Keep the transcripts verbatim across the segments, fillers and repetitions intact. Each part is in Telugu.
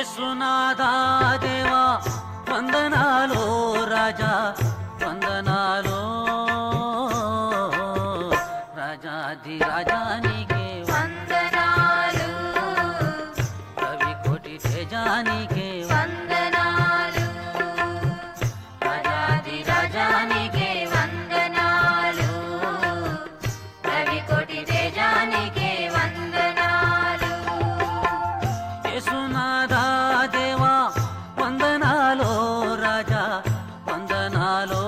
యేసునాథా దేవా వందనాలో రాజా వందనాలో రాజాది రాజానికే వందనాలు కవి కోటి తేజానికే వందనాలు రాజాది రాజానికే వందనాలు రవి కోటి తేజానికే వందనాలు యేసునాథా దేవా వందనాలో రాజా వందనాలో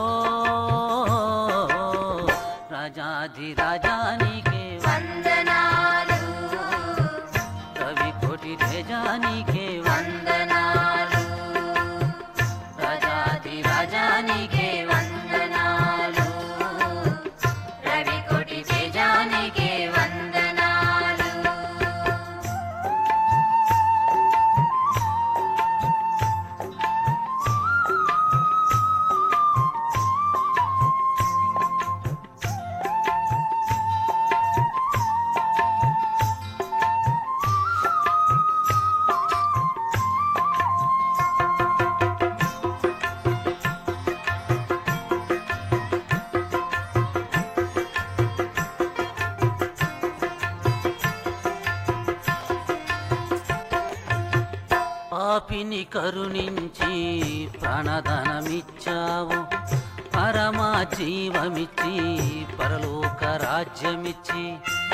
రాజాది రాజానికే వందనాలు కవి కోటి తేజానికే వందనాలు రాజాది రాజానికే వందనాలు రవి కోటి తేజానికే వందనాలు పాపిని కరుణించి ప్రాణధనమిచ్చావు పరమా జీవమిచ్చి పరలోక రాజ్యమిచ్చి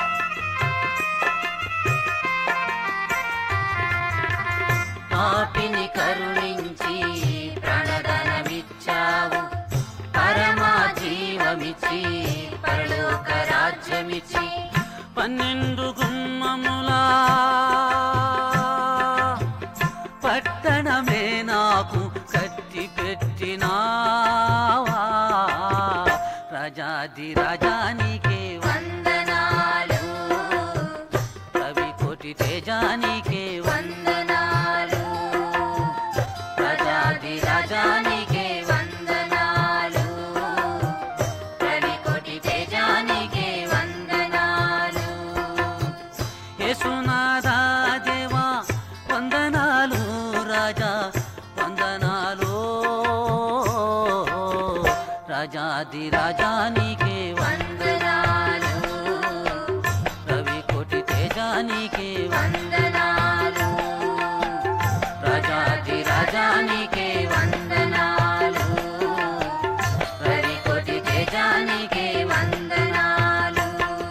పాపిని కరుణించి ప్రాణధనమిచ్చావు పరమా జీవమిచ్చి పరలోక రాజ్యమిచ్చి పన్నెండు గుమ్మములా పట్టణమే నాకు కట్టి పెట్టినావా రాజాది రాజానికే వందనాలు కవి కోటి తేజానికే వందనాలు రాజాది రాజానికే వందనాలు రవి కోటి తేజానికే వందనాలు యేసునాథా దేవా వందనాలు రాజా వందనాలు రాజాది రాజానికే వందనాలు రవి కోటి తేజానికే వందనాలు రాజాది రాజానికే వందనాలు రవి కోటి తేజానికే వందనాలు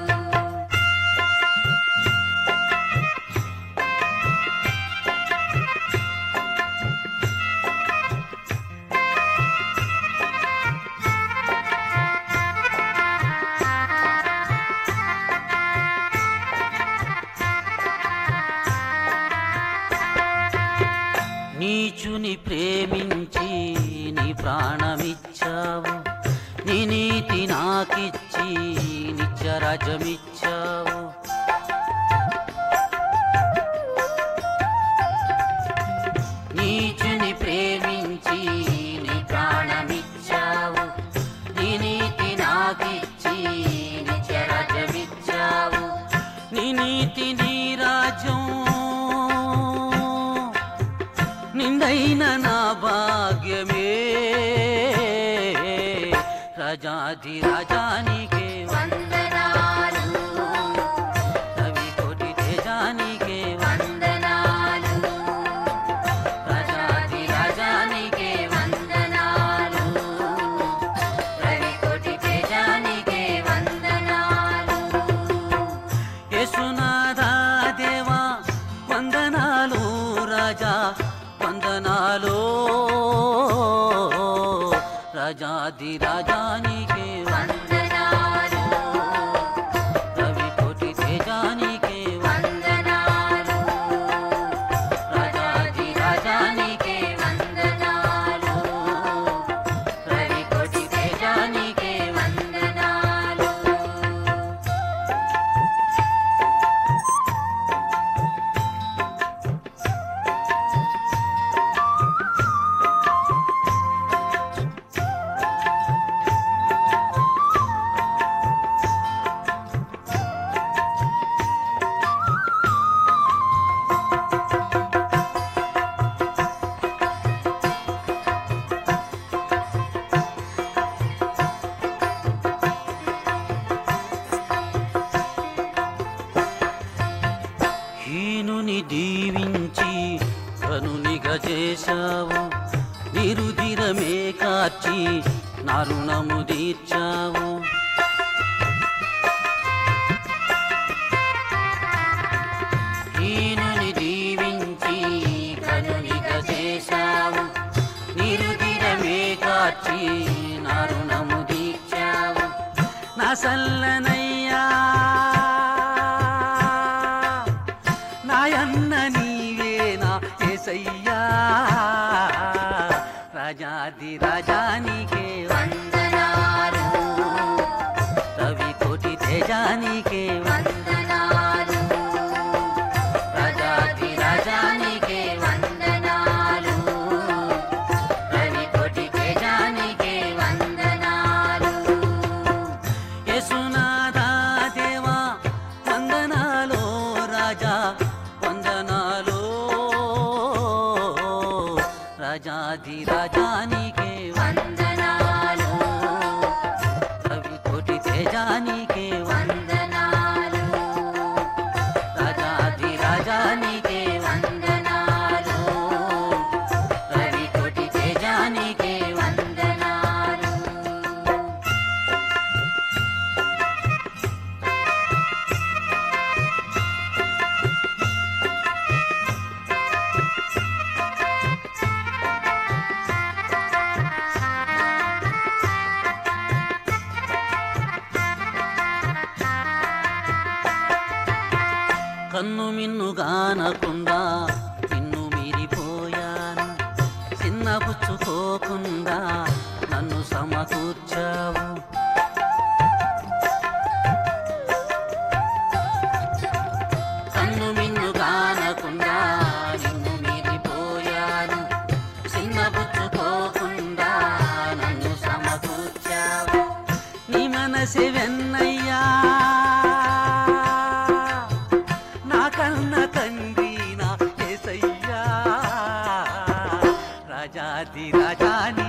నీచుని ప్రేమించి నీ ప్రాణమిచ్చావు నీ నీతి నాకిచ్చి నిత్యరాజ్యమిచ్చావు నీచుని ప్రేమించి నీ ప్రాణమిచ్చావు నీ నీతి నాకిచ్చి నిత్యరాజ్యమిచ్చావు నీ నీతి నీ రాజ్యం నిందైన నా భాగ్యమే రాజాది రాజానికే వందనాలు రవి కోటి తేజానికే వందనాలు రాజాది రాజానికే వందనాలు రవి కోటి తేజానికే వందనాలు యేసునాథా దేవా వందనాలు రాజా వందనాలు రాజాది రాజానికే వందనాలు రవి కోటి తేజానికే వందనాలు రాజాది రాజానికే వందనాలు రవి కోటి తేజానికే వందనాలు దీవించి కనునిగా చేశావు, నిరుదిరమే కార్చి నా రుణము తీర్చావు. హీనుని దీవించి కనునిగా చేశావు, నిరుదిరమే కార్చి నా రుణము తీర్చావు. నా సల్లనయ్యా నాయన్న నీవేనా యేసయ్యా, రాజాది రాజానికే వందనాలు, రవి కోటి తేజానికే వందనాలు, రాజాది రాజానికే వందనాలు, రవి కోటి తేజానికే వందనాలు. యేసునాథా దేవా వందనాలో రాజా వందనాలో, రాజాది రాజానికే వందనాలు, రవి కోటి తేజానికే వందనాలు, రాజాది రాజానికే వందనాలు, రవి కోటి తేజానికే వందనాలు. కన్ను మిన్నుగానకుండా నిన్ను మీరిపోయాను, చిన్నపుచ్చుకోకుండా నన్ను సమకూర్చావు. కన్ను మిన్నుగానకుండా నిన్ను మీరిపోయాను, చిన్నపుచ్చుకోకుండా నన్ను సమకూర్చావు. నీ మనసే వెన్నయ్యా నా కన్న తండ్రి నా యేసయ్యా, రాజాది రాజాని